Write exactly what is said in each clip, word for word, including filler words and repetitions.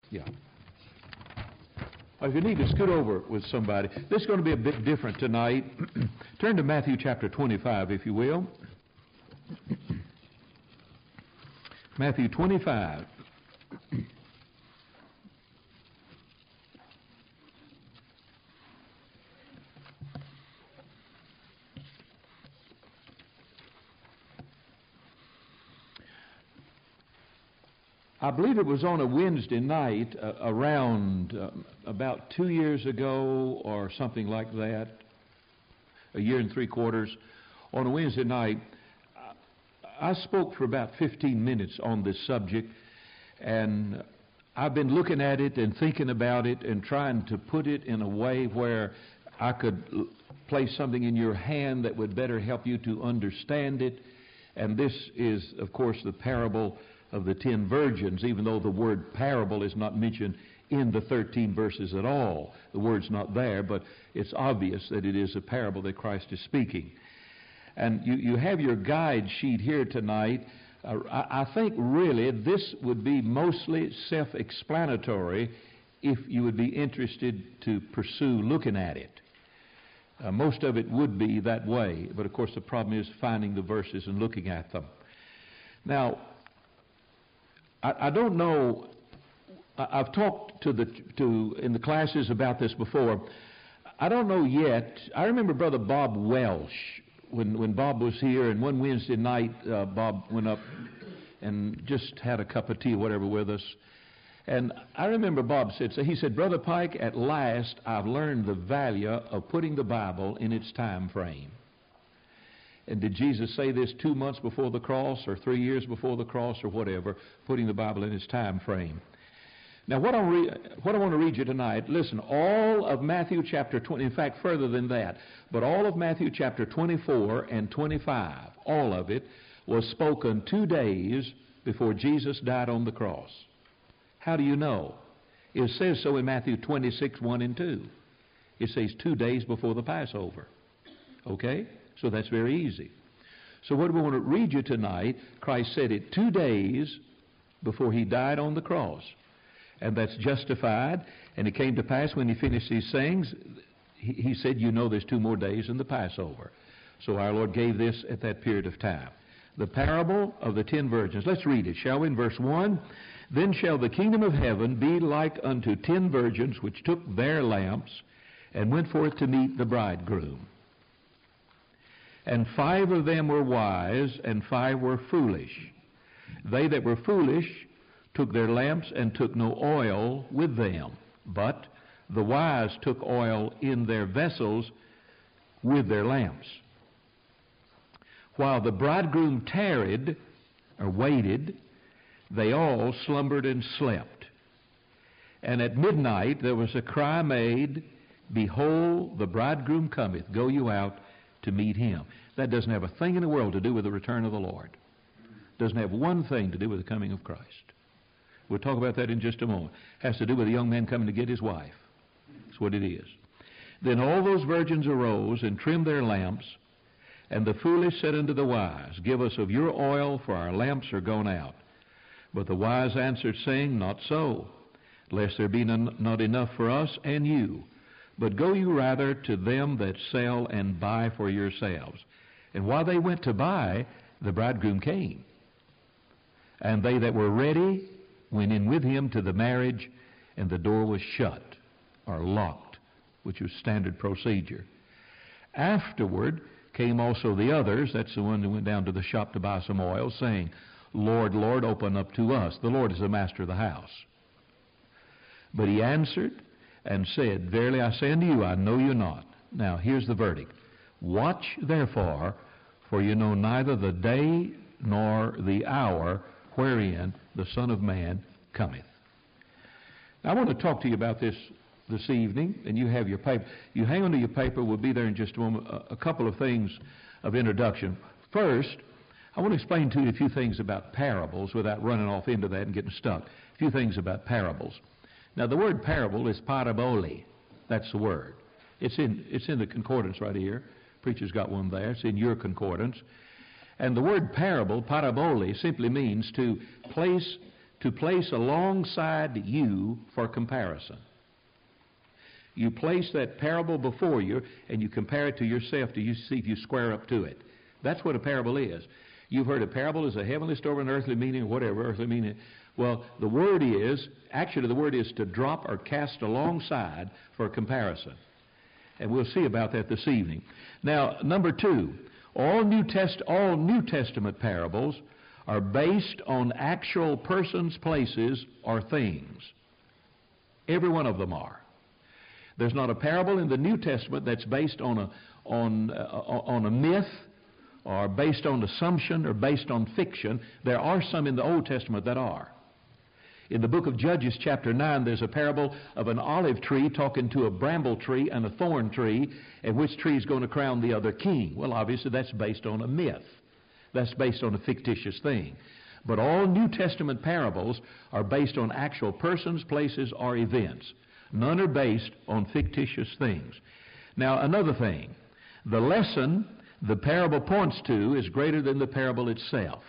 Yeah. Well, if you need to scoot over with somebody, this is going to be a bit different tonight. Turn to Matthew chapter twenty-five, if you will. Matthew twenty-five. I believe it was on a Wednesday night uh, around uh, about two years ago or something like that, a year and three quarters. On a Wednesday night, I spoke for about fifteen minutes on this subject, and I've been looking at it and thinking about it and trying to put it in a way where I could place something in your hand that would better help you to understand it. And this is, of course, the parable of the ten virgins, even though the word parable is not mentioned in the thirteen verses at all. The word's not there, but it's obvious that it is a parable that Christ is speaking. And you, you have your guide sheet here tonight. Uh, I, I think really this would be mostly self-explanatory if you would be interested to pursue looking at it. Uh, most of it would be that way, but of course the problem is finding the verses and looking at them. Now, I, I don't know, I, I've talked to the to in the classes about this before. I don't know yet. I remember Brother Bob Welsh, when, when Bob was here, and one Wednesday night uh, Bob went up and just had a cup of tea or whatever with us. And I remember Bob said, so he said, Brother Pike, at last I've learned the value of putting the Bible in its time frame. And did Jesus say this two months before the cross or three years before the cross or whatever, putting the Bible in its time frame? Now, what I, re- what I want to read you tonight, listen, all of Matthew chapter twenty, in fact, further than that, but all of Matthew chapter twenty-four and twenty-five, all of it was spoken two days before Jesus died on the cross. How do you know? It says so in Matthew twenty-six, one and two. It says two days before the Passover. Okay? So that's very easy. So what we want to read you tonight, Christ said it two days before he died on the cross. And that's justified. And it came to pass when he finished these things, he, he said, you know there's two more days in the Passover. So our Lord gave this at that period of time. The parable of the ten virgins. Let's read it, shall we? In verse one, then shall the kingdom of heaven be like unto ten virgins which took their lamps and went forth to meet the bridegroom. And five of them were wise, and five were foolish. They that were foolish took their lamps and took no oil with them. But the wise took oil in their vessels with their lamps. While the bridegroom tarried, or waited, they all slumbered and slept. And at midnight there was a cry made, Behold, the bridegroom cometh, go you out to meet him. That doesn't have a thing in the world to do with the return of the Lord. Doesn't have one thing to do with the coming of Christ. We'll talk about that in just a moment. Has to do with a young man coming to get his wife. That's what it is. Then all those virgins arose and trimmed their lamps, and the foolish said unto the wise, Give us of your oil, for our lamps are gone out. But the wise answered, saying, Not so, lest there be none, not enough for us and you. But go you rather to them that sell and buy for yourselves. And while they went to buy, the bridegroom came. And they that were ready went in with him to the marriage, and the door was shut, or locked, which was standard procedure. Afterward came also the others, that's the one who went down to the shop to buy some oil, saying, Lord, Lord, open up to us. The Lord is the master of the house. But he answered and said, Verily I say unto you, I know you not. Now here's the verdict. Watch therefore, for you know neither the day nor the hour wherein the Son of Man cometh. Now, I want to talk to you about this this evening, and you have your paper. You hang on to your paper. We'll be there in just a moment. A, a couple of things of introduction. First, I want to explain to you a few things about parables without running off into that and getting stuck. A few things about parables. Now, the word parable is parabole. That's the word. It's in it's in the concordance right here. Preacher's got one there. It's in your concordance. And the word parable, parabole, simply means to place to place alongside you for comparison. You place that parable before you and you compare it to yourself to see if you square up to it. That's what a parable is. You've heard a parable is a heavenly story, an earthly meaning, or whatever, earthly meaning. Well, the word is, actually the word is to drop or cast alongside for comparison. And we'll see about that this evening. Now, number two, all New Test, all New Testament parables are based on actual persons, places, or things. Every one of them are. There's not a parable in the New Testament that's based on a, on, uh, on a myth, or based on assumption, or based on fiction. There are some in the Old Testament that are. In the book of Judges chapter nine, there's a parable of an olive tree talking to a bramble tree and a thorn tree, and which tree is going to crown the other king. Well, obviously that's based on a myth. That's based on a fictitious thing. But all New Testament parables are based on actual persons, places, or events. None are based on fictitious things. Now, another thing, the lesson the parable points to is greater than the parable itself.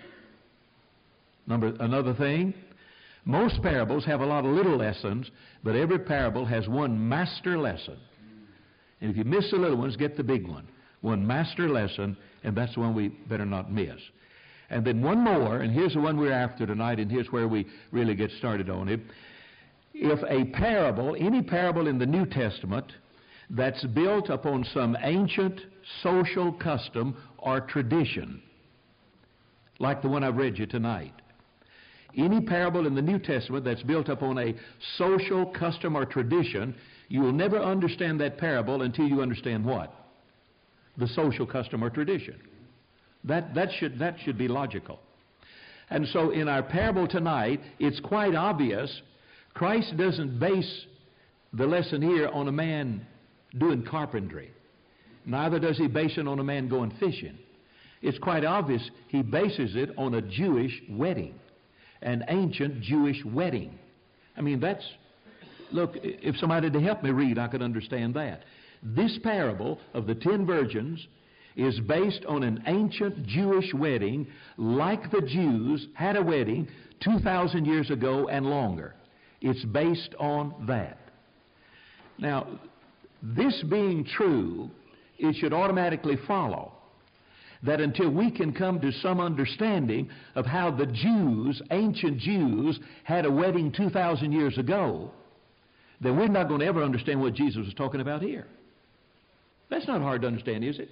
Number, another thing, most parables have a lot of little lessons, but every parable has one master lesson. And if you miss the little ones, get the big one. One master lesson, and that's the one we better not miss. And then one more, and here's the one we're after tonight, and here's where we really get started on it. If a parable, any parable in the New Testament that's built upon some ancient social custom or tradition, like the one I've read you tonight, any parable in the New Testament that's built upon a social custom or tradition, you will never understand that parable until you understand what? The social custom or tradition. That, that, should, that should be logical. And so in our parable tonight, it's quite obvious Christ doesn't base the lesson here on a man doing carpentry. Neither does he base it on a man going fishing. It's quite obvious he bases it on a Jewish wedding, an ancient Jewish wedding. I mean, that's, look, if somebody had to help me read, I could understand that. This parable of the ten virgins is based on an ancient Jewish wedding, like the Jews had a wedding two thousand years ago and longer. It's based on that. Now, this being true, it should automatically follow that until we can come to some understanding of how the Jews, ancient Jews, had a wedding two thousand years ago, then we're not going to ever understand what Jesus was talking about here. That's not hard to understand, is it?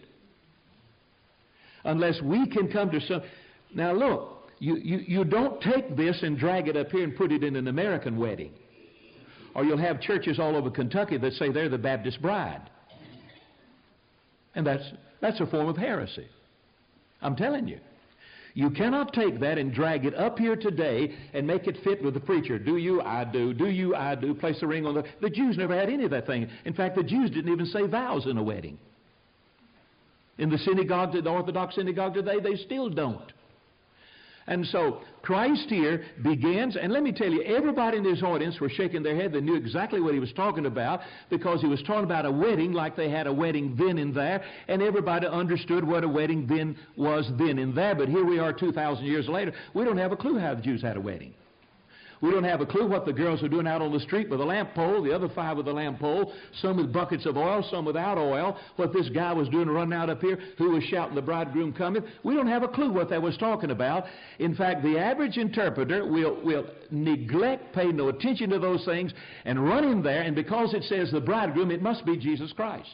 Unless we can come to some... Now look, you, you, you don't take this and drag it up here and put it in an American wedding. Or you'll have churches all over Kentucky that say they're the Baptist bride. And that's, that's a form of heresy. I'm telling you. You cannot take that and drag it up here today and make it fit with the preacher. Do you? I do. Do you? I do. Place a ring on the... The Jews never had any of that thing. In fact, the Jews didn't even say vows in a wedding. In the synagogue, the Orthodox synagogue today, they still don't. And so Christ here begins, and let me tell you, everybody in this audience were shaking their head. They knew exactly what he was talking about, because he was talking about a wedding like they had a wedding then and there, and everybody understood what a wedding then was then and there. But here we are two thousand years later. We don't have a clue how the Jews had a wedding. We don't have a clue what the girls are doing out on the street with a lamp pole, the other five with a lamp pole, some with buckets of oil, some without oil, what this guy was doing running out up here, who was shouting, "The bridegroom cometh." We don't have a clue what that was talking about. In fact, the average interpreter will, will neglect, pay no attention to those things, and run in there, and because it says the bridegroom, it must be Jesus Christ.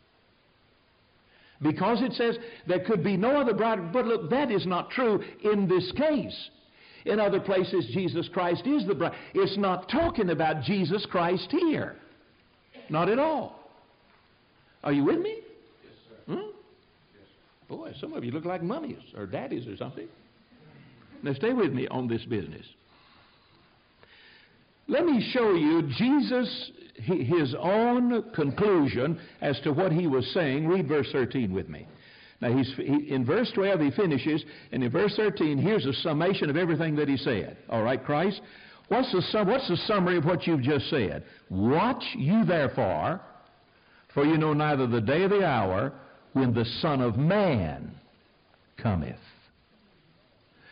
Because it says there could be no other bridegroom. But look, that is not true in this case. In other places, Jesus Christ is the bride. It's not talking about Jesus Christ here. Not at all. Are you with me? Yes, sir. Hmm? Yes. Boy, some of you look like mummies or daddies or something. Now stay with me on this business. Let me show you Jesus, his own conclusion as to what he was saying. Read verse thirteen with me. Now, he's, he, in verse twelve, he finishes, and in verse thirteen, here's a summation of everything that he said. All right, Christ? What's the, sum, what's the summary of what you've just said? "Watch you therefore, for you know neither the day or the hour when the Son of Man cometh."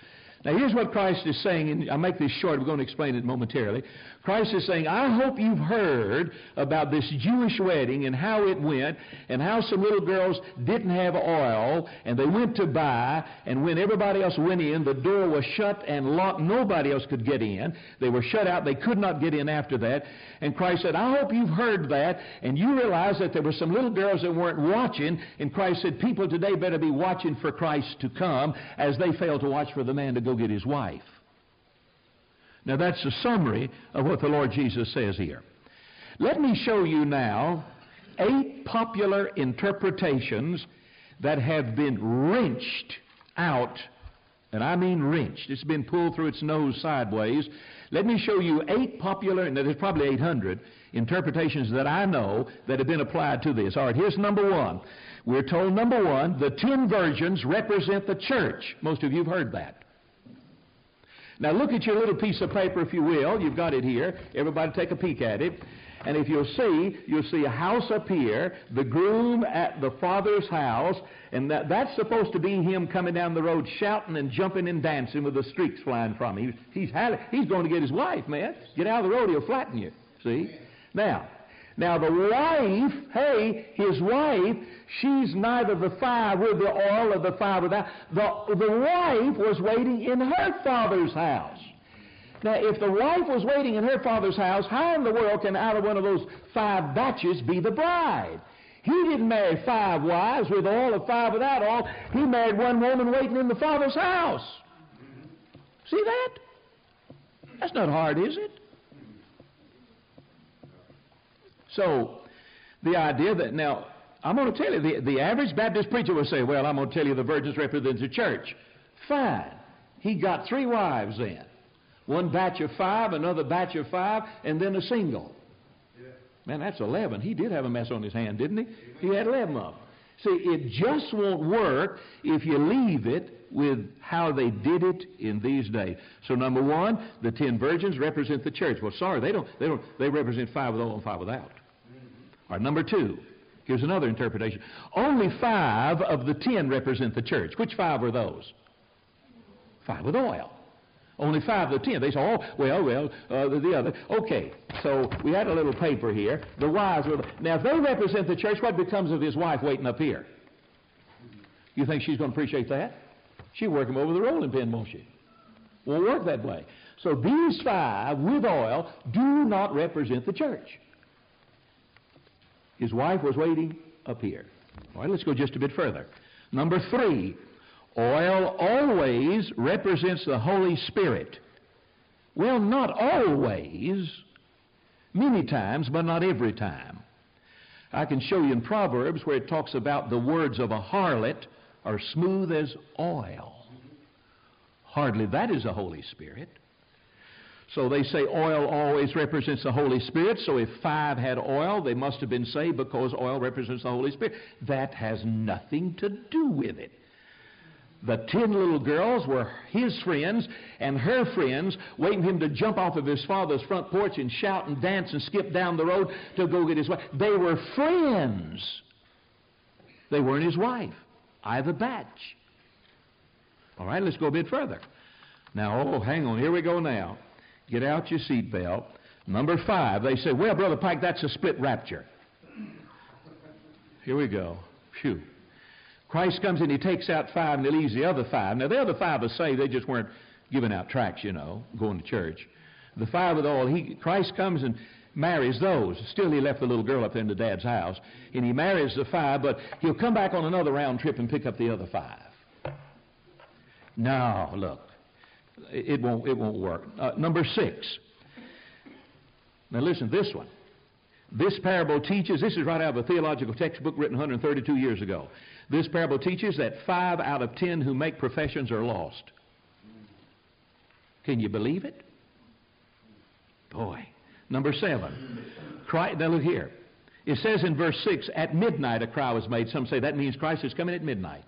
Now, here's what Christ is saying, and I'll make this short. We're going to explain it momentarily. Christ is saying, I hope you've heard about this Jewish wedding and how it went, and how some little girls didn't have oil, and they went to buy, and when everybody else went in, the door was shut and locked. Nobody else could get in. They were shut out. They could not get in after that. And Christ said, I hope you've heard that, and you realize that there were some little girls that weren't watching, and Christ said, people today better be watching for Christ to come, as they failed to watch for the man to go get his wife. Now that's a summary of what the Lord Jesus says here. Let me show you now eight popular interpretations that have been wrenched out, and I mean wrenched. It's been pulled through its nose sideways. Let me show you eight popular, and there's probably eight hundred, interpretations that I know that have been applied to this. All right, here's number one. We're told, number one, the ten virgins represent the church. Most of you have heard that. Now look at your little piece of paper, if you will. You've got it here. Everybody take a peek at it. And if you'll see, you'll see a house up here, the groom at the father's house, and that, that's supposed to be him coming down the road shouting and jumping and dancing with the streaks flying from him. He's, he's, he's going to get his wife, man. Get out of the road, he'll flatten you. See? Now, now the wife, hey, his wife, she's neither the five with the oil or the five without. The, the wife was waiting in her father's house. Now, if the wife was waiting in her father's house, how in the world can out of one of those five batches be the bride? He didn't marry five wives with oil or five without oil. He married one woman waiting in the father's house. See that? That's not hard, is it? So, the idea that, now, I'm going to tell you, the, the average Baptist preacher will say, well, I'm going to tell you the virgins represent the church. Fine. He got three wives then. One batch of five, another batch of five, and then a single. Yeah. Man, that's eleven. He did have a mess on his hand, didn't he? He had eleven of them. See, it just won't work if you leave it with how they did it in these days. So number one, the ten virgins represent the church. Well, sorry, they don't. They don't. They represent five with oil and five without. Mm-hmm. All right, number two. Here's another interpretation. Only five of the ten represent the church. Which five are those? Five with oil. Only five of the ten. They say, oh, well, well, uh, the, the other. Okay, so we had a little paper here. The wives were. Now, if they represent the church, what becomes of his wife waiting up here? You think she's going to appreciate that? She'll work him over the rolling pin, won't she? Won't work that way. So these five with oil do not represent the church. His wife was waiting up here. All right, let's go just a bit further. Number three. Oil always represents the Holy Spirit. Well, not always. Many times, but not every time. I can show you in Proverbs where it talks about the words of a harlot are smooth as oil. Hardly that is the Holy Spirit. So they say oil always represents the Holy Spirit. So if five had oil, they must have been saved because oil represents the Holy Spirit. That has nothing to do with it. The ten little girls were his friends and her friends, waiting for him to jump off of his father's front porch and shout and dance and skip down the road to go get his wife. They were friends. They weren't his wife. Either batch. All right, let's go a bit further. Now, oh, hang on. Here we go now. Get out your seatbelt. Number five, they say, well, Brother Pike, that's a split rapture. Here we go. Phew. Christ comes and he takes out five and he leaves the other five. Now, the other five are saved. They just weren't giving out tracts, you know, going to church. The five with all, he, Christ comes and marries those. Still, he left the little girl up there in the dad's house. And he marries the five, but he'll come back on another round trip and pick up the other five. No, look. It won't, it won't work. Uh, number six. Now, listen, this one. This parable teaches, this is right out of a theological textbook written one hundred thirty-two years ago. This parable teaches that five out of ten who make professions are lost. Can you believe it? Boy. Number seven. Christ, now look here. It says in verse six, at midnight a cry was made. Some say that means Christ is coming at midnight.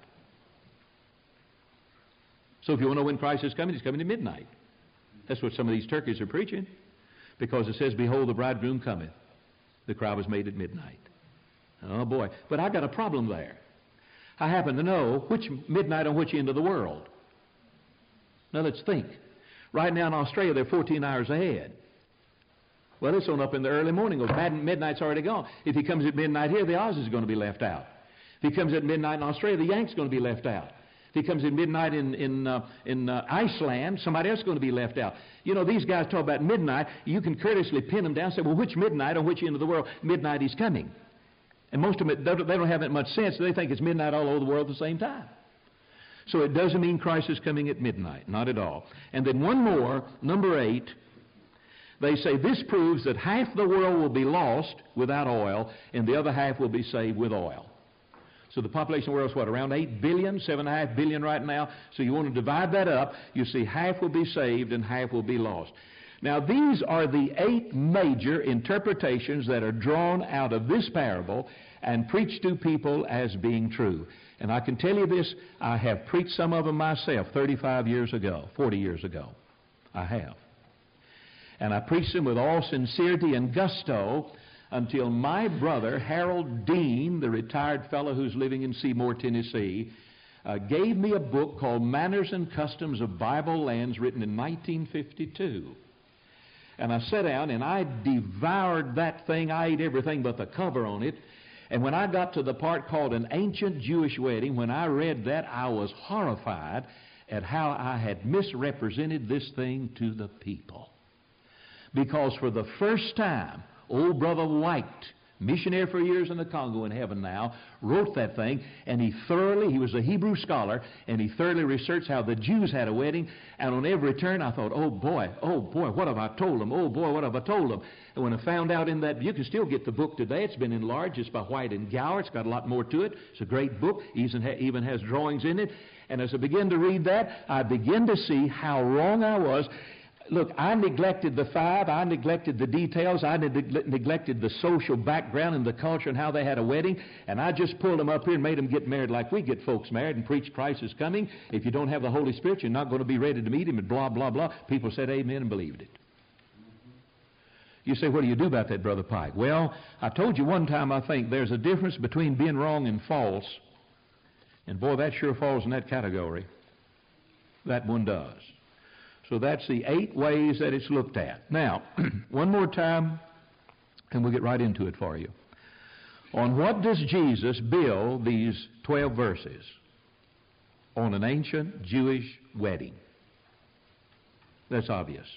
So if you want to know when Christ is coming, he's coming at midnight. That's what some of these turkeys are preaching. Because it says, behold, the bridegroom cometh. The cry was made at midnight. Oh, boy. But I got a problem there. I happen to know which midnight on which end of the world. Now let's think. Right now in Australia, they're fourteen hours ahead. Well, it's on up in the early morning. Well, midnight's already gone. If he comes at midnight here, the Aussies are going to be left out. If he comes at midnight in Australia, the Yanks are going to be left out. If he comes at midnight in, in, uh, in uh, Iceland, somebody else is going to be left out. You know, these guys talk about midnight. You can courteously pin them down and say, well, which midnight on which end of the world midnight is coming? And most of them, they don't have that much sense. They think it's midnight all over the world at the same time. So it doesn't mean Christ is coming at midnight. Not at all. And then one more, number eight. They say this proves that half the world will be lost without oil and the other half will be saved with oil. So the population of the world is what, around eight billion, seven point five billion right now. So you want to divide that up. You see half will be saved and half will be lost. Now these are the eight major interpretations that are drawn out of this parable and preached to people as being true. And I can tell you this, I have preached some of them myself thirty-five years ago, forty years ago. I have. And I preached them with all sincerity and gusto until my brother, Harold Dean, the retired fellow who's living in Seymour, Tennessee, uh, gave me a book called Manners and Customs of Bible Lands, written in nineteen fifty-two. And I sat down and I devoured that thing. I ate everything but the cover on it. And when I got to the part called An Ancient Jewish Wedding, when I read that, I was horrified at how I had misrepresented this thing to the people. Because for the first time, old Brother White, missionary for years in the Congo in heaven now, wrote that thing, and he thoroughly, he was a Hebrew scholar, and he thoroughly researched how the Jews had a wedding, and on every turn I thought, oh boy, oh boy, what have I told them? Oh boy, what have I told them? And when I found out in that, you can still get the book today. It's been enlarged. It's by White and Gower. It's got a lot more to it. It's a great book. It even has drawings in it. And as I began to read that, I began to see how wrong I was. Look, I neglected the five. I neglected the details. I neg- neglected the social background and the culture and how they had a wedding. And I just pulled them up here and made them get married like we get folks married and preach Christ is coming. If you don't have the Holy Spirit, you're not going to be ready to meet Him and blah, blah, blah. People said amen and believed it. You say, what do you do about that, Brother Pike? Well, I told you one time, I think, there's a difference between being wrong and false. And boy, that sure falls in that category. That one does. So that's the eight ways that it's looked at. Now, one more time, and we'll get right into it for you. On what does Jesus build these twelve verses? On an ancient Jewish wedding. That's obvious.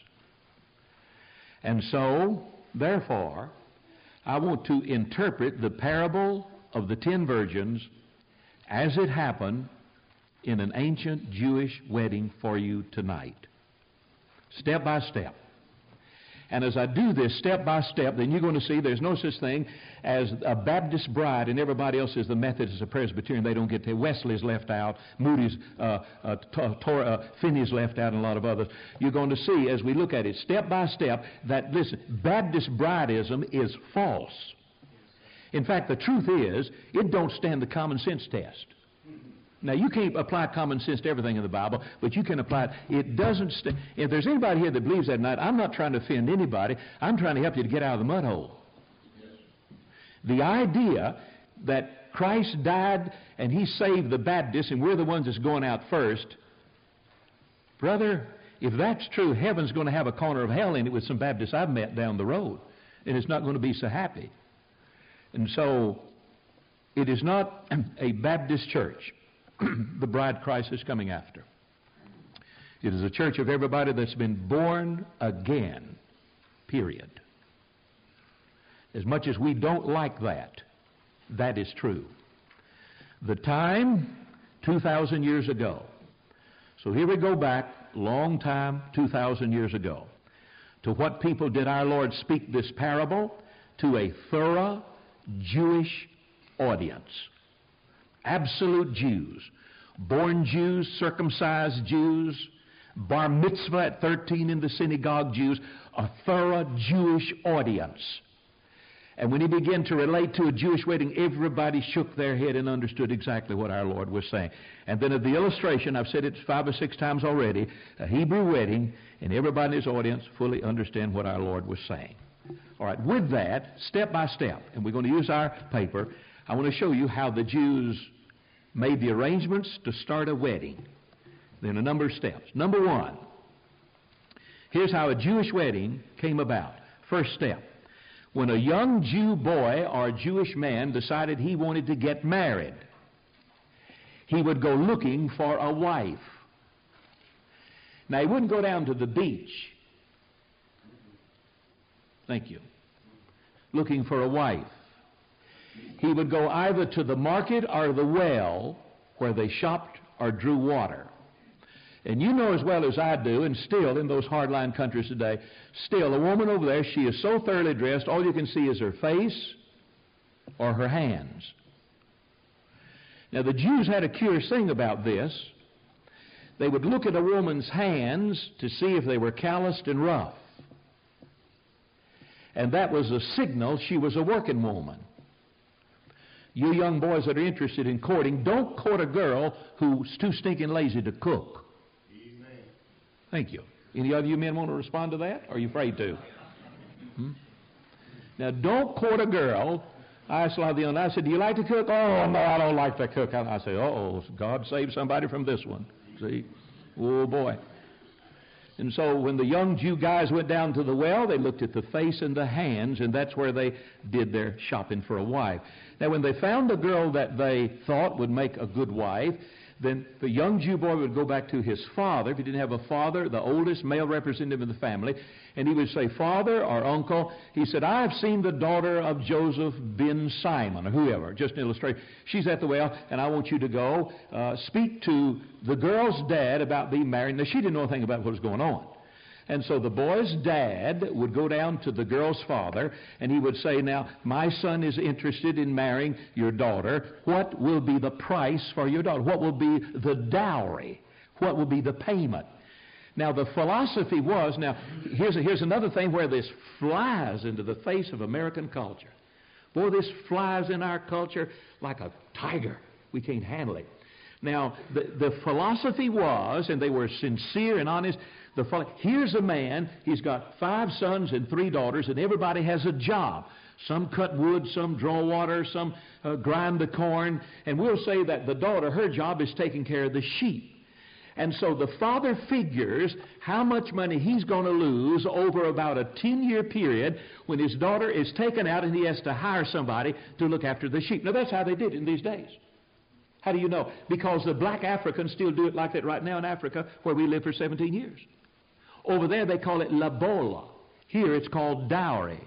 And so, therefore, I want to interpret the parable of the ten virgins as it happened in an ancient Jewish wedding for you tonight. Step by step. And as I do this step by step, then you're going to see there's no such thing as a Baptist bride and everybody else is the Methodist or Presbyterian. They don't get there. Wesley's left out. Moody's, uh, uh, Tor- uh, Finney's left out, and a lot of others. You're going to see as we look at it step by step that, listen, Baptist brideism is false. In fact, the truth is, it don't stand the common sense test. Now, you can't apply common sense to everything in the Bible, but you can apply it. It doesn't st- if there's anybody here that believes that tonight, I'm not trying to offend anybody. I'm trying to help you to get out of the mud hole. Yes. The idea that Christ died and He saved the Baptists and we're the ones that's going out first, brother, if that's true, heaven's going to have a corner of hell in it with some Baptists I've met down the road, and it's not going to be so happy. And so, it is not a Baptist church. The bride Christ is coming after. It is a church of everybody that's been born again, period. As much as we don't like that, that is true. The time, two thousand years ago. So here we go back, long time, two thousand years ago. To what people did our Lord speak this parable? To a thorough Jewish audience. Absolute Jews, born Jews, circumcised Jews, bar mitzvah at thirteen in the synagogue Jews, a thorough Jewish audience. And when He began to relate to a Jewish wedding, everybody shook their head and understood exactly what our Lord was saying. And then at the illustration, I've said it five or six times already, a Hebrew wedding, and everybody in His audience fully understand what our Lord was saying. All right, with that, step by step, and we're going to use our paper, I want to show you how the Jews made the arrangements to start a wedding. Then a number of steps. Number one, here's how a Jewish wedding came about. First step, when a young Jew boy or a Jewish man decided he wanted to get married, he would go looking for a wife. Now, he wouldn't go down to the beach. Thank you. Looking for a wife. He would go either to the market or the well where they shopped or drew water. And you know as well as I do, and still in those hardline countries today, still a woman over there, she is so thoroughly dressed, all you can see is her face or her hands. Now, the Jews had a curious thing about this. They would look at a woman's hands to see if they were calloused and rough. And that was a signal she was a working woman. You young boys that are interested in courting, don't court a girl who's too stinking lazy to cook. Amen. Thank you. Any other you men want to respond to that? Or are you afraid to? Hmm? Now, don't court a girl. I asked a lot of the young, I said, do you like to cook? Oh, no, I don't like to cook. I say, uh-oh, God save somebody from this one. See? Oh, boy. And so when the young Jew guys went down to the well, they looked at the face and the hands, and that's where they did their shopping for a wife. Now, when they found a girl that they thought would make a good wife, then the young Jew boy would go back to his father. If he didn't have a father, the oldest male representative of the family, and he would say, Father or uncle, he said, I have seen the daughter of Joseph ben Simon, or whoever, just an illustration. She's at the well, and I want you to go uh, speak to the girl's dad about being married. Now, she didn't know anything about what was going on. And so the boy's dad would go down to the girl's father, and he would say, now, my son is interested in marrying your daughter. What will be the price for your daughter? What will be the dowry? What will be the payment? Now, the philosophy was, now, here's, a, here's another thing where this flies into the face of American culture. Boy, this flies in our culture like a tiger. We can't handle it. Now, the, the philosophy was, and they were sincere and honest, the, here's a man, he's got five sons and three daughters, and everybody has a job. Some cut wood, some draw water, some uh, grind the corn. And we'll say that the daughter, her job is taking care of the sheep. And so the father figures how much money he's going to lose over about a ten-year period when his daughter is taken out and he has to hire somebody to look after the sheep. Now, that's how they did it in these days. How do you know? Because the black Africans still do it like that right now in Africa, where we lived for seventeen years. Over there, they call it lobola. Here, it's called dowry.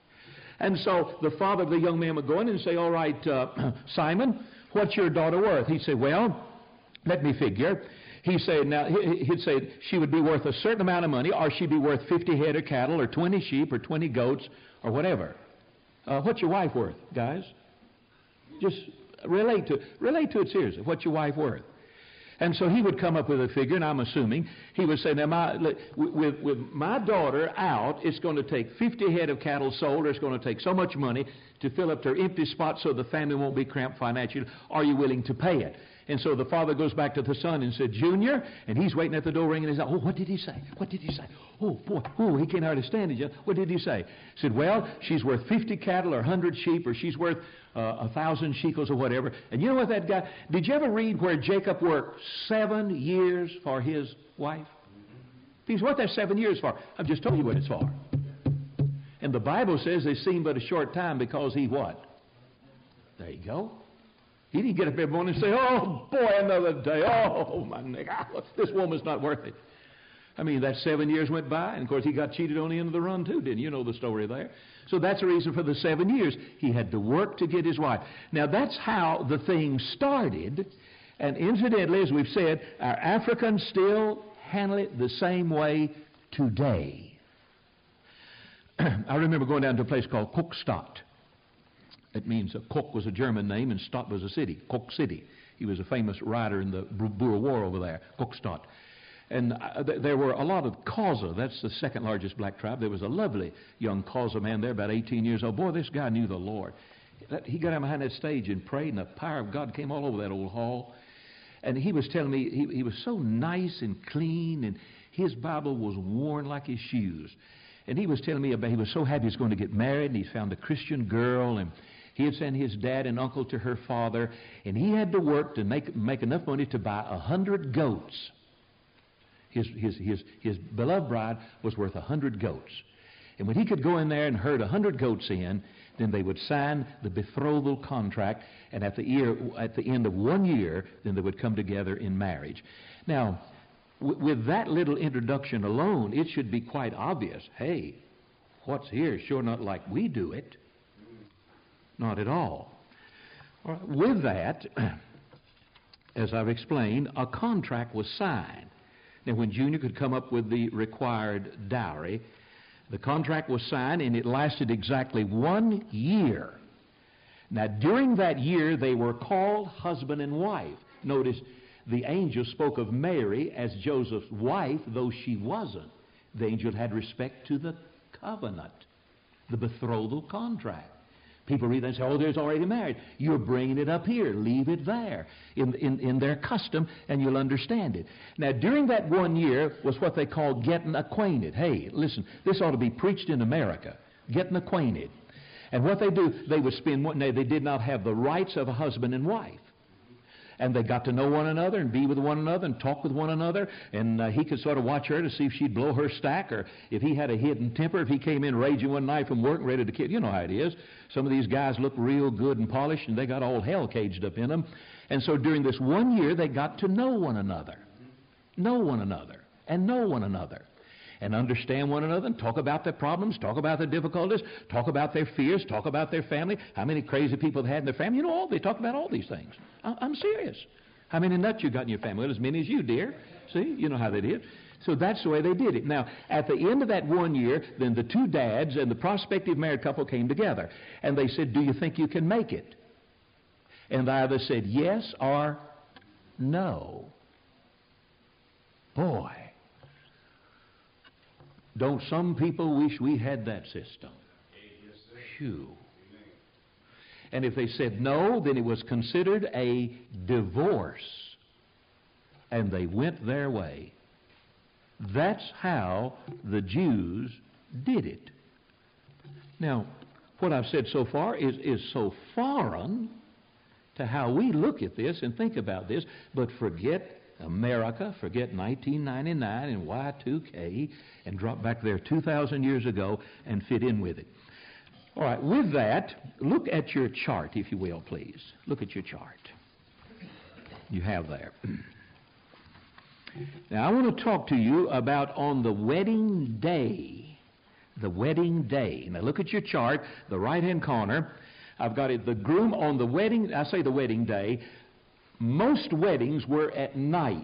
And so the father of the young man would go in and say, all right, uh, Simon, what's your daughter worth? He'd say, well, let me figure. He said, now, he'd say she would be worth a certain amount of money, or she'd be worth fifty head of cattle, or twenty sheep, or twenty goats, or whatever. Uh, what's your wife worth, guys? Just relate to it. Relate to it seriously. What's your wife worth? And so he would come up with a figure, and I'm assuming he would say, now, my, with, with my daughter out, it's going to take fifty head of cattle sold, or it's going to take so much money to fill up their empty spots so the family won't be cramped financially. Are you willing to pay it? And so the father goes back to the son and said, Junior, and he's waiting at the door ringing his bell. Oh, what did he say? What did he say? Oh, boy, oh, he can't hardly stand it. What did he say? He said, well, she's worth fifty cattle or one hundred sheep, or she's worth uh, one thousand shekels or whatever. And you know what that guy, did you ever read where Jacob worked seven years for his wife? He said, what that seven years for? I've just told you what it's for. And the Bible says they seemed but a short time because he what? There you go. He didn't get up every morning and say, oh, boy, another day. Oh, my neck. This woman's not worth it. I mean, that seven years went by, and, of course, he got cheated on the end of the run, too, didn't you? You know the story there. So that's the reason for the seven years. He had to work to get his wife. Now, that's how the thing started. And incidentally, as we've said, our Africans still handle it the same way today. I remember going down to a place called Kokstad. It means uh, Kok was a German name and Stadt was a city, Kok City. He was a famous rider in the Boer War over there, Kokstad. And uh, th- there were a lot of Xhosa. That's the second largest black tribe. There was a lovely young Xhosa man there, about eighteen years old. Boy, this guy knew the Lord. That, he got down behind that stage and prayed, and the power of God came all over that old hall. And he was telling me he, he was so nice and clean, and his Bible was worn like his shoes. And he was telling me about he was so happy he was going to get married, and he found a Christian girl, and he had sent his dad and uncle to her father, and he had to work to make make enough money to buy a hundred goats. His, his, his, his beloved bride was worth a hundred goats. And when he could go in there and herd a hundred goats in, then they would sign the betrothal contract, and at the, year, at the end of one year, then they would come together in marriage. Now, w- with that little introduction alone, it should be quite obvious. Hey, what's here is sure not like we do it. Not at all. All right, with that, as I've explained, a contract was signed. Now, when Junior could come up with the required dowry, the contract was signed, and it lasted exactly one year. Now, during that year, they were called husband and wife. Notice, the angel spoke of Mary as Joseph's wife, though she wasn't. The angel had respect to the covenant, the betrothal contract. People read that and say, oh, there's already married. You're bringing it up here. Leave it there in, in, in their custom, and you'll understand it. Now, during that one year was what they called getting acquainted. Hey, listen, this ought to be preached in America, getting acquainted. And what they do, they would spend one day, they did not have the rights of a husband and wife. And they got to know one another and be with one another and talk with one another. And uh, he could sort of watch her to see if she'd blow her stack, or if he had a hidden temper, if he came in raging one night from work and ready to kill. You know how it is. Some of these guys look real good and polished, and they got all hell caged up in them. And so during this one year, they got to know one another. Know one another. And know one another. And understand one another and talk about their problems, talk about their difficulties, talk about their fears, talk about their family, how many crazy people they had in their family. You know, all they talk about all these things. I, I'm serious. How many nuts you got in your family? Well, as many as you, dear. See, you know how that is. So that's the way they did it. Now, at the end of that one year, then the two dads and the prospective married couple came together. And they said, do you think you can make it? And they either said yes or no. Boy. Don't some people wish we had that system? Phew. And if they said no, then it was considered a divorce. And they went their way. That's how the Jews did it. Now, what I've said so far is, is so foreign to how we look at this and think about this, but forget America, forget nineteen ninety-nine and Y two K, and drop back there two thousand years ago and fit in with it. All right, with that, look at your chart, if you will, please. Look at your chart. You have there. Now, I want to talk to you about on the wedding day. The wedding day. Now, look at your chart, the right-hand corner. I've got it, the groom on the wedding, I say the wedding day. Most weddings were at night.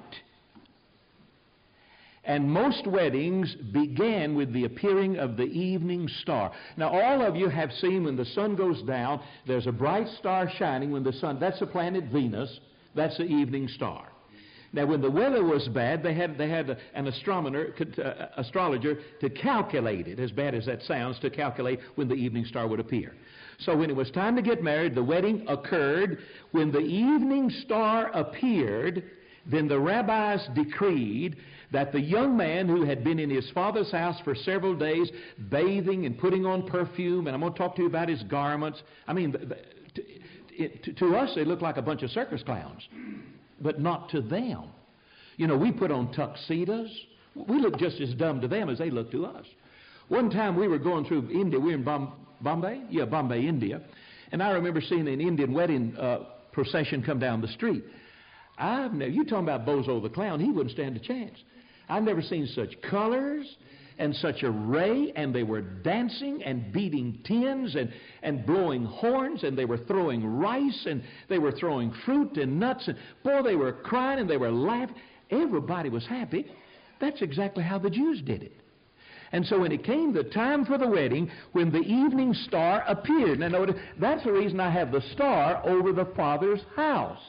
And most weddings began with the appearing of the evening star. Now, all of you have seen when the sun goes down, there's a bright star shining when the sun, that's the planet Venus, that's the evening star. Now, when the weather was bad, they had, they had an astronomer, uh, astrologer to calculate it, as bad as that sounds, to calculate when the evening star would appear. So when it was time to get married, the wedding occurred. When the evening star appeared, then the rabbis decreed that the young man who had been in his father's house for several days, bathing and putting on perfume, and I'm going to talk to you about his garments. I mean, to, it, to us, they look like a bunch of circus clowns, but not to them. You know, we put on tuxedos. We look just as dumb to them as they look to us. One time we were going through India. We were in Bom- Bombay? Yeah, Bombay, India. And I remember seeing an Indian wedding uh, procession come down the street. I've never, you talking about Bozo the Clown, he wouldn't stand a chance. I've never seen such colors and such array, and they were dancing and beating tins and, and blowing horns, and they were throwing rice, and they were throwing fruit and nuts, and boy, they were crying and they were laughing. Everybody was happy. That's exactly how the Jews did it. And so when it came the time for the wedding, when the evening star appeared, now notice, that's the reason I have the star over the father's house.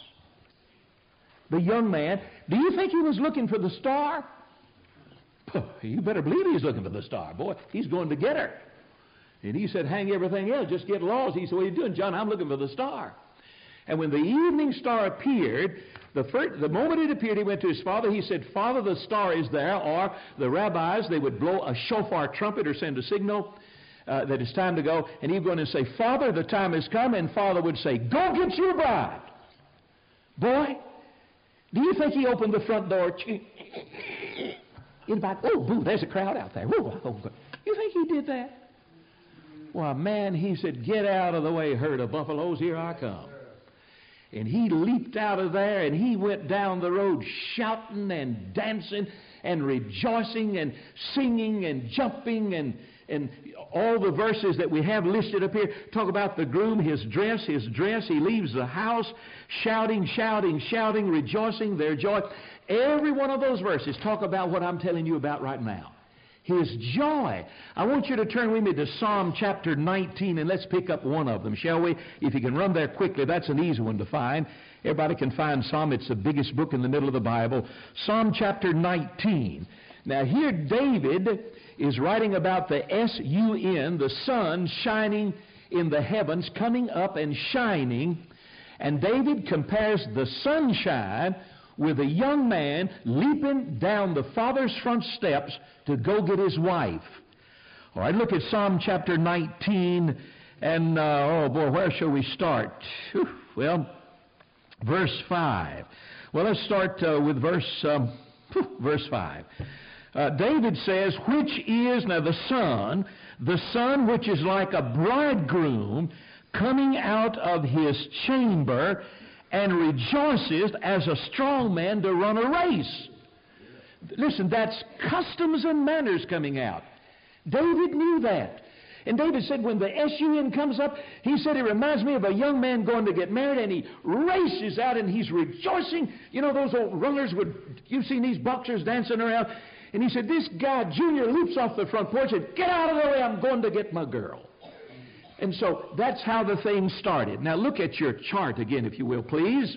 The young man, do you think he was looking for the star? You better believe he's looking for the star. Boy, he's going to get her. And he said, hang everything else, just get lost. He said, what are you doing, John? I'm looking for the star. And when the evening star appeared, the, first, the moment it appeared, he went to his father. He said, Father, the star is there. Or the rabbis, they would blow a shofar trumpet or send a signal uh, that it's time to go. And he'd go in and say, Father, the time has come. And Father would say, go get your bride. Boy, do you think he opened the front door? Anybody? Oh, boo, there's a crowd out there. Woo, oh, you think he did that? Why, man, he said, get out of the way, herd of buffaloes, here I come. And he leaped out of there, and he went down the road shouting and dancing and rejoicing and singing and jumping, and, and all the verses that we have listed up here talk about the groom, his dress, his dress. He leaves the house shouting, shouting, shouting, rejoicing, their joy. Every one of those verses talk about what I'm telling you about right now. His joy. I want you to turn with me to Psalm chapter nineteen, and let's pick up one of them, shall we? If you can run there quickly, that's an easy one to find. Everybody can find Psalm. It's the biggest book in the middle of the Bible. Psalm chapter nineteen. Now here David is writing about the S U N, the sun shining in the heavens, coming up and shining. And David compares the sunshine with a young man leaping down the father's front steps to go get his wife. All right, look at Psalm chapter nineteen, and, uh, oh boy, where shall we start? Whew, well, verse five. Well, let's start uh, with verse, um, whew, verse five. Uh, David says, which is, now the sun, the sun which is like a bridegroom coming out of his chamber, and rejoiceth as a strong man to run a race. Listen, that's customs and manners coming out. David knew that. And David said when the S U N comes up, he said it reminds me of a young man going to get married, and he races out and he's rejoicing. You know, those old runners would, you've seen these boxers dancing around. And he said, this guy, Junior, leaps off the front porch and, get out of the way, I'm going to get my girl. And so that's how the thing started. Now look at your chart again, if you will, please.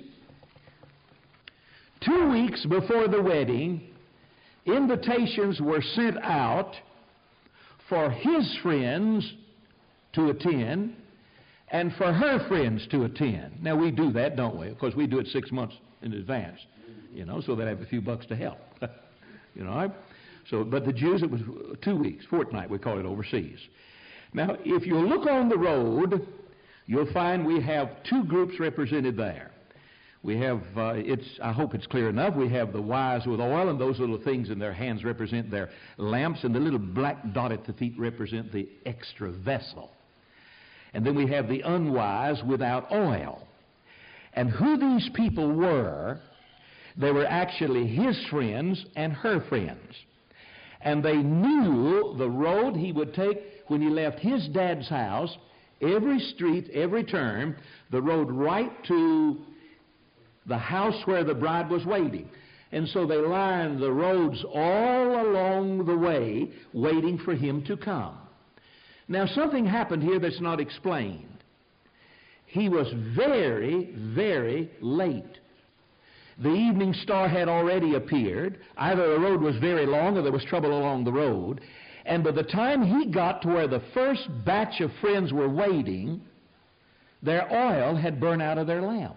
Two weeks before the wedding, invitations were sent out for his friends to attend and for her friends to attend. Now we do that, don't we? Of course, we do it six months in advance, you know, so they have a few bucks to help. You know, so, but the Jews, it was two weeks, fortnight, we call it overseas. Now, if you look on the road, you'll find we have two groups represented there. We have, uh, it's, I hope it's clear enough, we have the wise with oil, and those little things in their hands represent their lamps, and the little black dot at the feet represent the extra vessel. And then we have the unwise without oil. And who these people were, they were actually his friends and her friends. And they knew the road he would take when he left his dad's house, every street, every turn, the road right to the house where the bride was waiting. And so they lined the roads all along the way, waiting for him to come. Now, something happened here that's not explained. He was very, very late. The evening star had already appeared. Either the road was very long or there was trouble along the road. And by the time he got to where the first batch of friends were waiting, their oil had burned out of their lamp.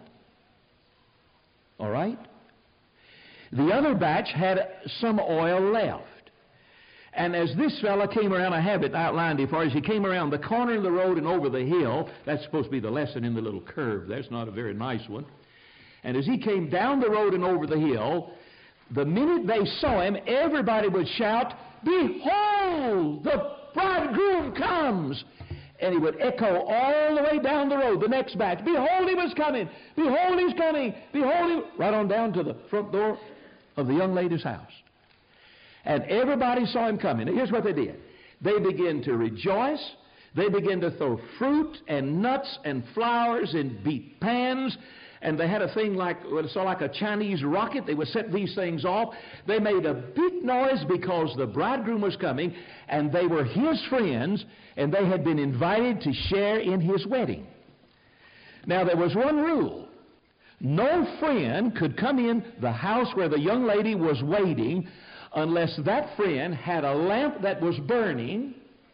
All right? The other batch had some oil left. And as this fella came around, I have it outlined before, as he came around the corner of the road and over the hill, that's supposed to be the lesson in the little curve. That's not a very nice one. And as he came down the road and over the hill, the minute they saw him, everybody would shout, behold, the bridegroom comes. And he would echo all the way down the road, the next batch, behold, he was coming, behold, he's coming, behold, he... right on down to the front door of the young lady's house. And everybody saw him coming. Now, here's what they did. They began to rejoice. They began to throw fruit and nuts and flowers and beat pans. And they had a thing like, what it's like a Chinese rocket. They would set these things off. They made a big noise because the bridegroom was coming, and they were his friends, and they had been invited to share in his wedding. Now, there was one rule. No friend could come in the house where the young lady was waiting unless that friend had a lamp that was burning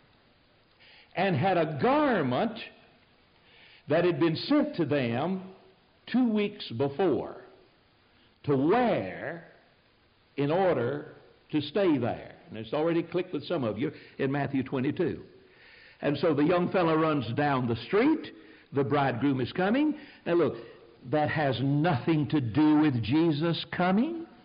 and had a garment that had been sent to them two weeks before to wear in order to stay there. And it's already clicked with some of you in Matthew twenty-two. And so the young fellow runs down the street. The bridegroom is coming. Now look, that has nothing to do with Jesus coming.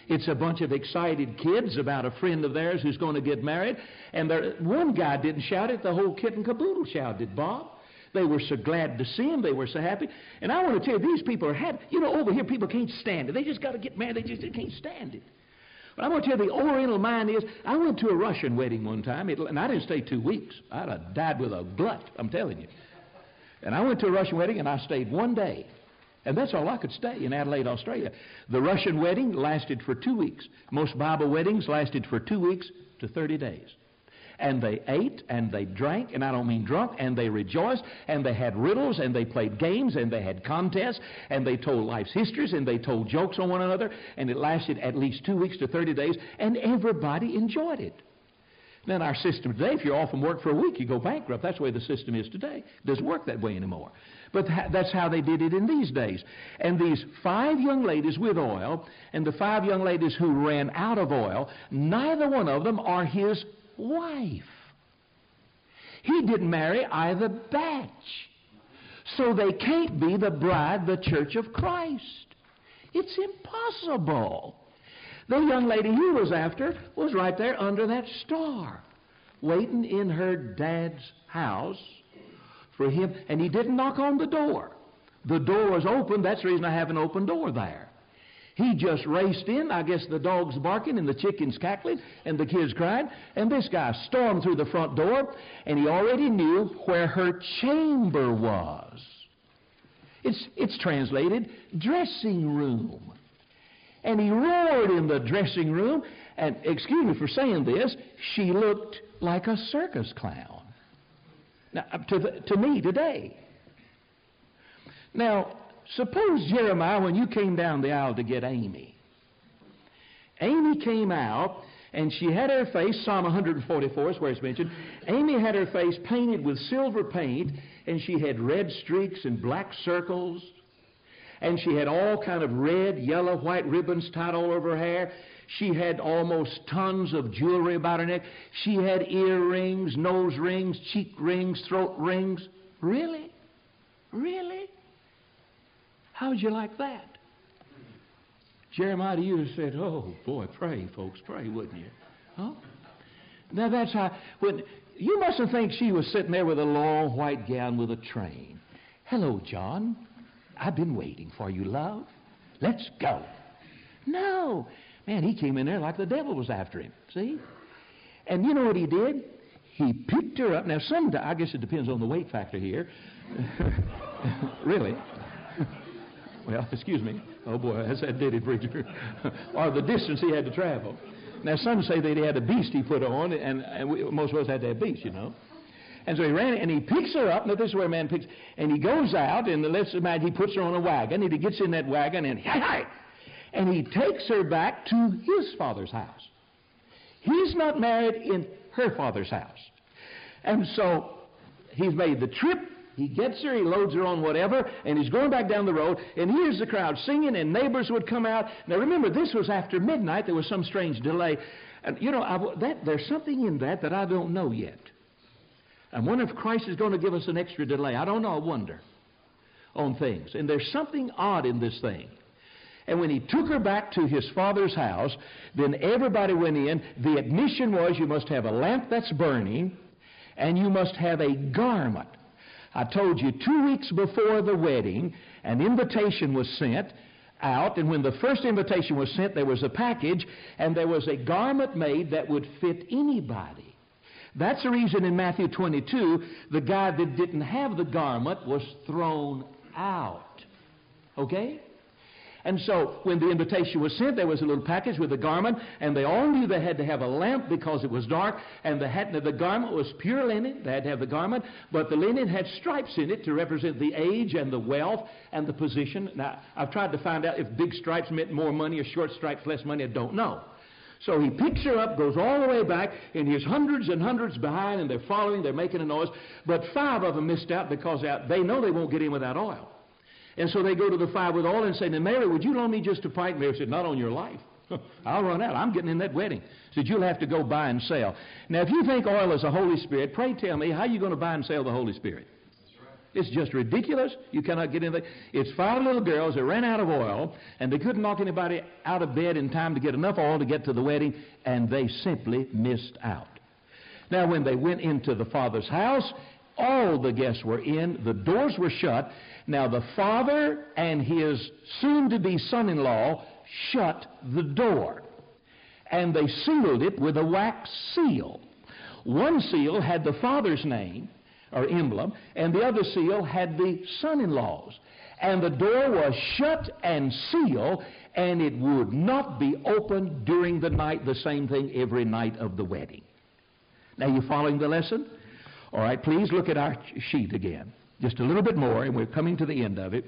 It's a bunch of excited kids about a friend of theirs who's going to get married. And there, one guy didn't shout it. The whole kit and caboodle shouted, Bob. They were so glad to see him. They were so happy. And I want to tell you, these people are happy. You know, over here, people can't stand it. They just got to get married. They just they can't stand it. But I want to tell you, the Oriental mind is, I went to a Russian wedding one time, it, and I didn't stay two weeks. I'd have died with a glut, I'm telling you. And I went to a Russian wedding, and I stayed one day. And that's all I could stay in Adelaide, Australia. The Russian wedding lasted for two weeks. Most Bible weddings lasted for two weeks to thirty days. And they ate, and they drank, and I don't mean drunk, and they rejoiced, and they had riddles, and they played games, and they had contests, and they told life's histories, and they told jokes on one another, and it lasted at least two weeks to thirty days, and everybody enjoyed it. Now, in our system today, if you're off from work for a week, you go bankrupt. That's the way the system is today. It doesn't work that way anymore. But that's how they did it in these days. And these five young ladies with oil, and the five young ladies who ran out of oil, neither one of them are his wife. He didn't marry either batch. So they can't be the bride, the church of Christ. It's impossible. The young lady he was after was right there under that star, waiting in her dad's house for him, and he didn't knock on the door. The door was open. That's the reason I have an open door there. He just raced in. I guess the dog's barking and the chicken's cackling and the kids crying. And this guy stormed through the front door, and he already knew where her chamber was. It's, it's translated dressing room. And he roared in the dressing room, and excuse me for saying this, she looked like a circus clown. Now, to, the, to me today. Now, suppose, Jeremiah, when you came down the aisle to get Amy, Amy came out, and she had her face, Psalm one forty-four is where it's mentioned, Amy had her face painted with silver paint, and she had red streaks and black circles, and she had all kind of red, yellow, white ribbons tied all over her hair. She had almost tons of jewelry about her neck. She had earrings, nose rings, cheek rings, throat rings. Really? Really? How would you like that? Jeremiah, you would have said, oh, boy, pray, folks, pray, wouldn't you? Huh? Now, that's how, when, you mustn't think she was sitting there with a long white gown with a train. Hello, John. I've been waiting for you, love. Let's go. No. Man, he came in there like the devil was after him, see? And you know what he did? He picked her up. Now, some, I guess it depends on the weight factor here. Really. Well, excuse me. Oh, boy, that's that ditty preacher. Or the distance he had to travel. Now, some say that he had a beast he put on, and, and we, most of us had to have beasts, you know. And so he ran, and he picks her up. Now, this is where a man picks, and he goes out, and let's imagine he puts her on a wagon, and he gets in that wagon, and hi, hi, and he takes her back to his father's house. He's not married in her father's house. And so he's made the trip. He gets her, he loads her on whatever, and he's going back down the road, and here's the crowd singing, and neighbors would come out. Now, remember, this was after midnight. There was some strange delay. And, you know, I, that, there's something in that that I don't know yet. I wonder if Christ is going to give us an extra delay. I don't know. I wonder on things. And there's something odd in this thing. And when he took her back to his father's house, then everybody went in. The admission was you must have a lamp that's burning, and you must have a garment. I told you two weeks before the wedding, an invitation was sent out, and when the first invitation was sent, there was a package, and there was a garment made that would fit anybody. That's the reason in Matthew twenty-two, the guy that didn't have the garment was thrown out. Okay? And so when the invitation was sent, there was a little package with a garment, and they all knew they had to have a lamp because it was dark, and the, hat, the garment was pure linen. They had to have the garment, but the linen had stripes in it to represent the age and the wealth and the position. Now, I've tried to find out if big stripes meant more money or short stripes less money. I don't know. So he picks her up, goes all the way back, and there's hundreds and hundreds behind, and they're following, they're making a noise. But five of them missed out because they know they won't get in without oil. And so they go to the five with oil and say, now, Mary, would you loan me just a pint? Mary said, not on your life. I'll run out. I'm getting in that wedding. Said, you'll have to go buy and sell. Now, if you think oil is a Holy Spirit, pray tell me, how are you going to buy and sell the Holy Spirit? It's just ridiculous. You cannot get anything. It's five little girls that ran out of oil, and they couldn't knock anybody out of bed in time to get enough oil to get to the wedding, and they simply missed out. Now, when they went into the father's house, all the guests were in. The doors were shut. Now, the father and his soon-to-be son-in-law shut the door, and they sealed it with a wax seal. One seal had the father's name, or emblem, and the other seal had the son-in-law's. And the door was shut and sealed, and it would not be opened during the night, the same thing every night of the wedding. Now, you following the lesson? All right, please look at our sheet again. Just a little bit more, and we're coming to the end of it.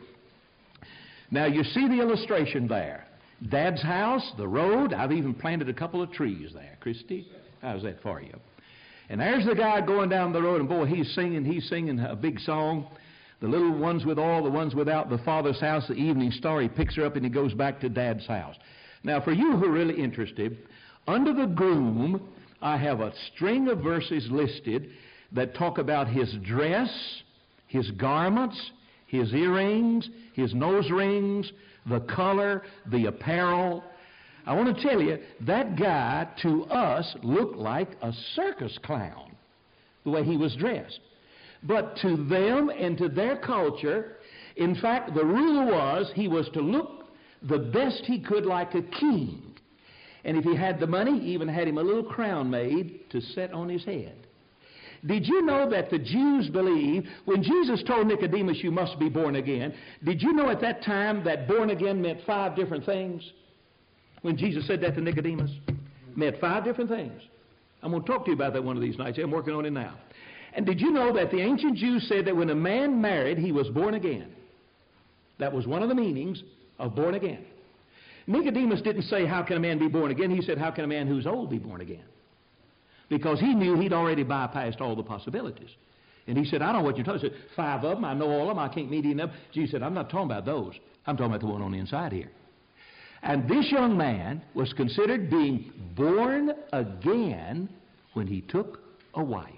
Now, you see the illustration there. Dad's house, the road. I've even planted a couple of trees there. Christy, how's that for you? And there's the guy going down the road, and boy, he's singing, he's singing a big song. The little ones with all, the ones without, the father's house, the evening star. He picks her up and he goes back to Dad's house. Now, for you who are really interested, under the groom, I have a string of verses listed that talk about his dress, his garments, his earrings, his nose rings, the color, the apparel. I want to tell you, that guy to us looked like a circus clown, the way he was dressed. But to them and to their culture, in fact, the rule was he was to look the best he could like a king. And if he had the money, he even had him a little crown made to set on his head. Did you know that the Jews believed, when Jesus told Nicodemus, you must be born again, did you know at that time that born again meant five different things? When Jesus said that to Nicodemus, it meant five different things. I'm going to talk to you about that one of these nights. I'm working on it now. And did you know that the ancient Jews said that when a man married, he was born again? That was one of the meanings of born again. Nicodemus didn't say, how can a man be born again? He said, how can a man who's old be born again? Because he knew he'd already bypassed all the possibilities. And he said, I don't know what you're talking about. He said, five of them, I know all of them, I can't meet any of them. Jesus said, I'm not talking about those. I'm talking about the one on the inside here. And this young man was considered being born again when he took a wife.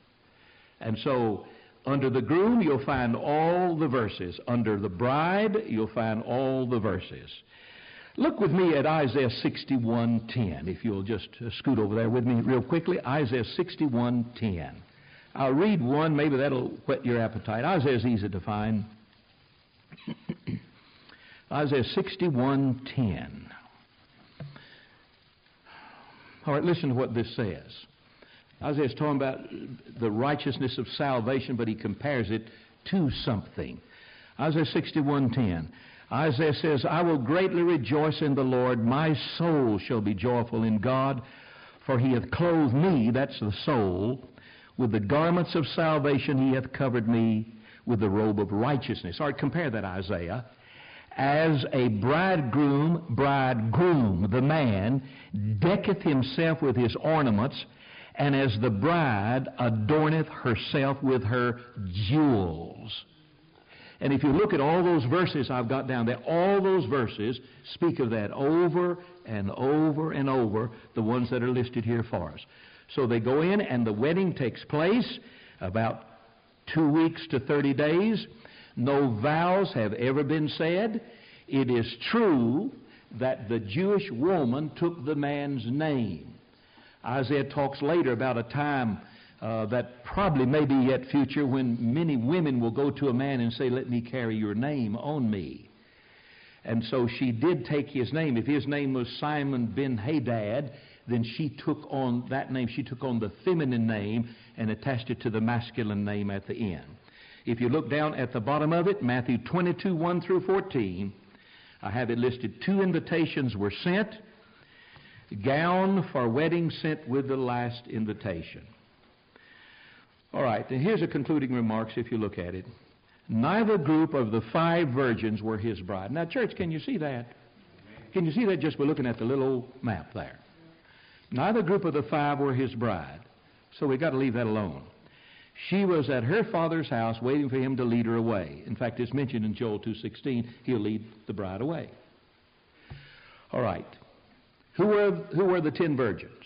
And so, under the groom, you'll find all the verses. Under the bride, you'll find all the verses. Look with me at Isaiah sixty-one ten, if you'll just uh, scoot over there with me real quickly. Isaiah sixty-one ten. I'll read one, maybe that'll whet your appetite. Isaiah's easy to find. Isaiah sixty-one ten. All right, listen to what this says. Isaiah's talking about the righteousness of salvation, but he compares it to something. Isaiah sixty-one ten. Isaiah says, I will greatly rejoice in the Lord. My soul shall be joyful in God, for he hath clothed me, that's the soul, with the garments of salvation. He hath covered me with the robe of righteousness. All right, compare that, Isaiah. As a bridegroom, bridegroom, the man, decketh himself with his ornaments, and as the bride adorneth herself with her jewels. And if you look at all those verses I've got down there, all those verses speak of that over and over and over, the ones that are listed here for us. So they go in and the wedding takes place about two weeks to thirty days. No vows have ever been said. It is true that the Jewish woman took the man's name. Isaiah talks later about a time Uh, that probably may be yet future, when many women will go to a man and say, let me carry your name on me. And so she did take his name. If his name was Simon ben Hadad, then she took on that name. She took on the feminine name and attached it to the masculine name at the end. If you look down at the bottom of it, Matthew twenty-two, one through fourteen, I have it listed. Two invitations were sent. Gown for wedding sent with the last invitation. All right, and here's a concluding remarks if you look at it. Neither group of the five virgins were his bride. Now, church, can you see that? Can you see that just by looking at the little map there? Neither group of the five were his bride. So we've got to leave that alone. She was at her father's house waiting for him to lead her away. In fact, it's mentioned in Joel two sixteen, he'll lead the bride away. All right. Who were, who were the ten virgins?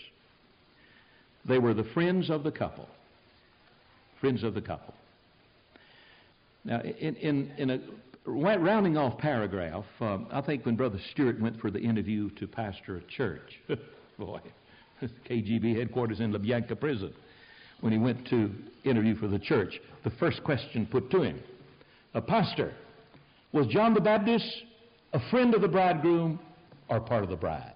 They were the friends of the couple. Friends of the couple. Now, in, in, in a rounding off paragraph, um, I think when Brother Stewart went for the interview to pastor a church, boy, K G B headquarters in Lubyanka prison, when he went to interview for the church, the first question put to him, a pastor, was John the Baptist a friend of the bridegroom or part of the bride?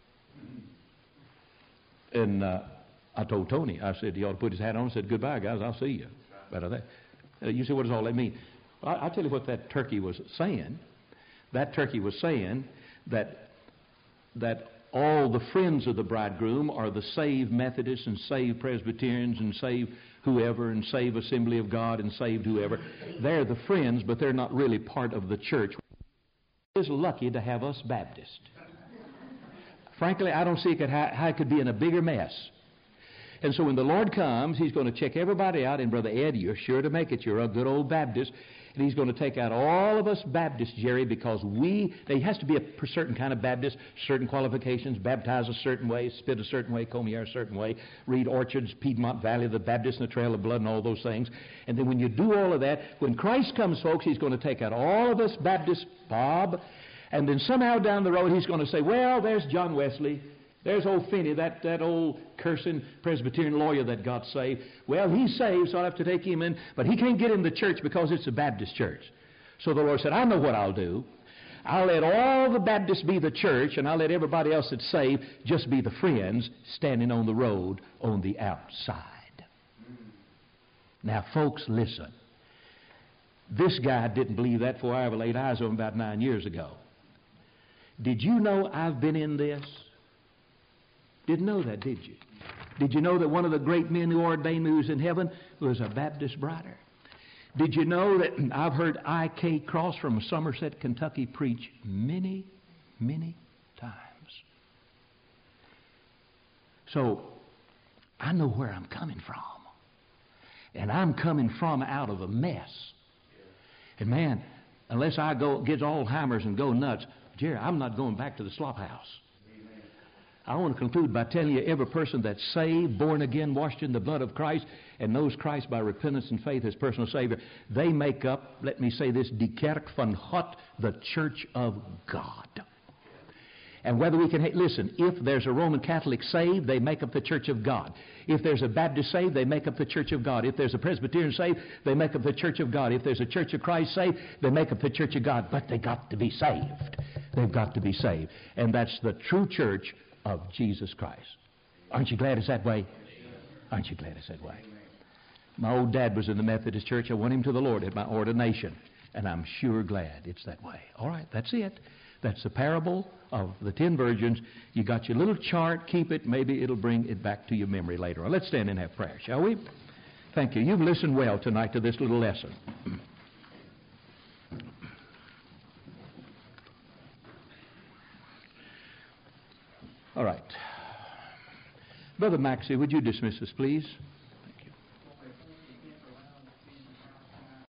And uh, I told Tony, I said, he ought to put his hat on and said, goodbye, guys, I'll see you. Better that. Uh, you say, what does all that mean? Well, I, I'll tell you what that turkey was saying. That turkey was saying that that all the friends of the bridegroom are the saved Methodists and saved Presbyterians and saved whoever and saved Assembly of God and saved whoever. They're the friends, but they're not really part of the church. Is lucky to have us Baptists. Frankly, I don't see it, how, how it could be in a bigger mess. And so when the Lord comes, He's going to check everybody out. And Brother Ed, you're sure to make it. You're a good old Baptist. And He's going to take out all of us Baptists, Jerry, because we, there has to be a certain kind of Baptist, certain qualifications, baptize a certain way, spit a certain way, comb your hair a certain way, read Orchards, Piedmont Valley, the Baptist and the Trail of Blood and all those things. And then when you do all of that, when Christ comes, folks, He's going to take out all of us Baptists, Bob, and then somehow down the road He's going to say, well, there's John Wesley. There's old Finney, that, that old cursing Presbyterian lawyer that got saved. Well, he's saved, so I'll have to take him in. But he can't get in the church because it's a Baptist church. So the Lord said, I know what I'll do. I'll let all the Baptists be the church, and I'll let everybody else that's saved just be the friends standing on the road on the outside. Now, folks, listen. This guy didn't believe that before I ever laid eyes on him about nine years ago. Did you know I've been in this? Didn't know that, did you? Did you know that one of the great men who ordained me who's in heaven was a Baptist brother? Did you know that I've heard I K Cross from Somerset, Kentucky preach many, many times? So I know where I'm coming from. And I'm coming from out of a mess. And man, unless I go get Alzheimer's and go nuts, Jerry, I'm not going back to the slop house. I want to conclude by telling you every person that's saved, born again, washed in the blood of Christ, and knows Christ by repentance and faith as personal Savior, they make up, let me say this, die Kerk van God, the Church of God. And whether we can, listen, if there's a Roman Catholic saved, they make up the Church of God. If there's a Baptist saved, they make up the Church of God. If there's a Presbyterian saved, they make up the Church of God. If there's a Church of Christ saved, they make up the Church of God. But they got to be saved. They've got to be saved. And that's the true church of Jesus Christ. Aren't you glad it's that way? Aren't you glad it's that way? My old dad was in the Methodist Church. I won him to the Lord at my ordination. And I'm sure glad it's that way. All right, that's it. That's the parable of the ten virgins. You got your little chart. Keep it. Maybe it'll bring it back to your memory later on. Let's stand and have prayer, shall we? Thank you. You've listened well tonight to this little lesson. All right. Brother Maxey, would you dismiss us, please?